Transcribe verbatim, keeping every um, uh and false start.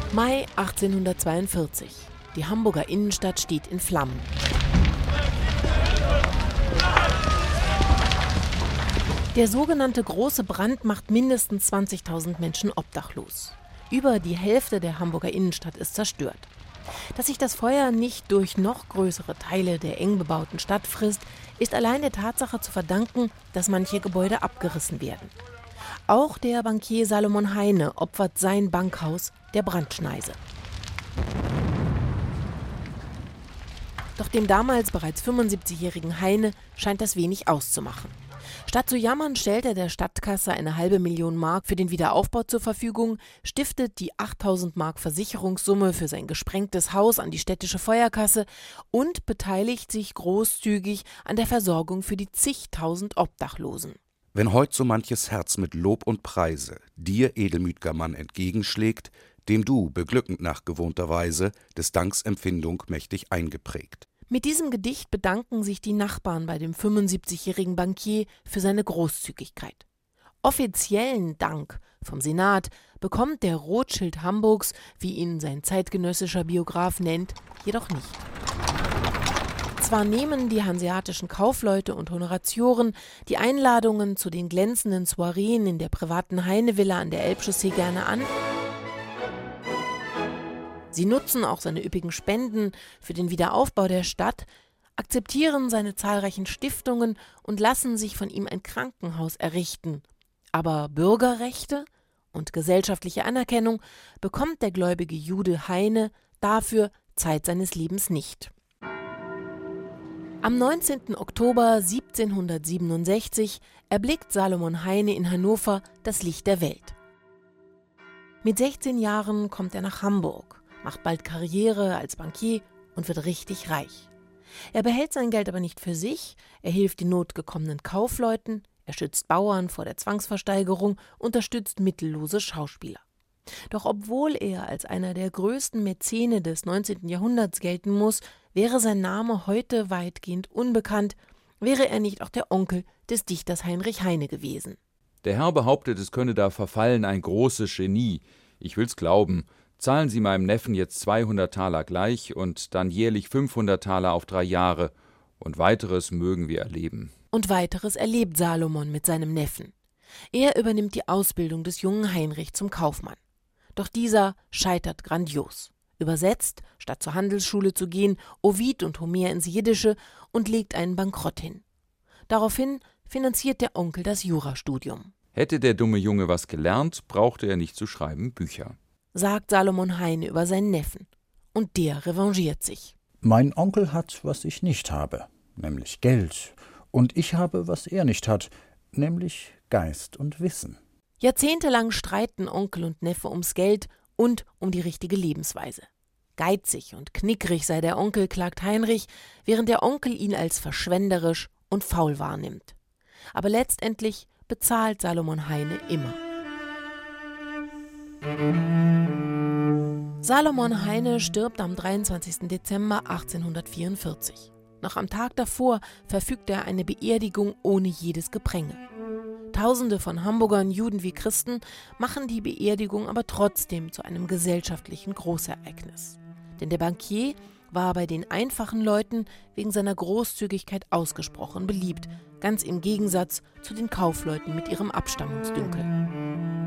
Mai achtzehnhundertzweiundvierzig. Die Hamburger Innenstadt steht in Flammen. Der sogenannte Große Brand macht mindestens zwanzigtausend Menschen obdachlos. Über die Hälfte der Hamburger Innenstadt ist zerstört. Dass sich das Feuer nicht durch noch größere Teile der eng bebauten Stadt frisst, ist allein der Tatsache zu verdanken, dass manche Gebäude abgerissen werden. Auch der Bankier Salomon Heine opfert sein Bankhaus der Brandschneise. Doch dem damals bereits fünfundsiebzigjährigen Heine scheint das wenig auszumachen. Statt zu jammern, stellt er der Stadtkasse eine halbe Million Mark für den Wiederaufbau zur Verfügung, stiftet die achttausend Mark Versicherungssumme für sein gesprengtes Haus an die städtische Feuerkasse und beteiligt sich großzügig an der Versorgung für die zigtausend Obdachlosen. Wenn heut so manches Herz mit Lob und Preise dir, edelmüt'ger Mann, entgegenschlägt, dem du, beglückend nach gewohnter Weise, des Danks Empfindung mächtig eingeprägt. Mit diesem Gedicht bedanken sich die Nachbarn bei dem fünfundsiebzigjährigen Bankier für seine Großzügigkeit. Offiziellen Dank vom Senat bekommt der Rothschild Hamburgs, wie ihn sein zeitgenössischer Biograf nennt, jedoch nicht. Zwar nehmen die hanseatischen Kaufleute und Honoratioren die Einladungen zu den glänzenden Soireen in der privaten Heine-Villa an der Elbchaussee gerne an. Sie nutzen auch seine üppigen Spenden für den Wiederaufbau der Stadt, akzeptieren seine zahlreichen Stiftungen und lassen sich von ihm ein Krankenhaus errichten. Aber Bürgerrechte und gesellschaftliche Anerkennung bekommt der gläubige Jude Heine dafür Zeit seines Lebens nicht. Am neunzehnten Oktober siebzehnhundertsiebenundsechzig erblickt Salomon Heine in Hannover das Licht der Welt. Mit sechzehn Jahren kommt er nach Hamburg, macht bald Karriere als Bankier und wird richtig reich. Er behält sein Geld aber nicht für sich, er hilft den notgekommenen Kaufleuten, er schützt Bauern vor der Zwangsversteigerung, unterstützt mittellose Schauspieler. Doch obwohl er als einer der größten Mäzene des neunzehnten Jahrhunderts gelten muss, wäre sein Name heute weitgehend unbekannt, wäre er nicht auch der Onkel des Dichters Heinrich Heine gewesen. Der Herr behauptet, es könne da verfallen ein großes Genie. Ich will's glauben. Zahlen Sie meinem Neffen jetzt zweihundert Taler gleich und dann jährlich fünfhundert Taler auf drei Jahre. Und weiteres mögen wir erleben. Und weiteres erlebt Salomon mit seinem Neffen. Er übernimmt die Ausbildung des jungen Heinrich zum Kaufmann. Doch dieser scheitert grandios. Übersetzt, statt zur Handelsschule zu gehen, Ovid und Homer ins Jiddische und legt einen Bankrott hin. Daraufhin finanziert der Onkel das Jurastudium. Hätte der dumme Junge was gelernt, brauchte er nicht zu schreiben Bücher, sagt Salomon Heine über seinen Neffen. Und der revanchiert sich. Mein Onkel hat, was ich nicht habe, nämlich Geld. Und ich habe, was er nicht hat, nämlich Geist und Wissen. Jahrzehntelang streiten Onkel und Neffe ums Geld und um die richtige Lebensweise. Geizig und knickrig sei der Onkel, klagt Heinrich, während der Onkel ihn als verschwenderisch und faul wahrnimmt. Aber letztendlich bezahlt Salomon Heine immer. Salomon Heine stirbt am dreiundzwanzigsten Dezember achtzehnhundertvierundvierzig. Noch am Tag davor verfügt er eine Beerdigung ohne jedes Gepränge. Tausende von Hamburgern, Juden wie Christen, machen die Beerdigung aber trotzdem zu einem gesellschaftlichen Großereignis. Denn der Bankier war bei den einfachen Leuten wegen seiner Großzügigkeit ausgesprochen beliebt, ganz im Gegensatz zu den Kaufleuten mit ihrem Abstammungsdünkel.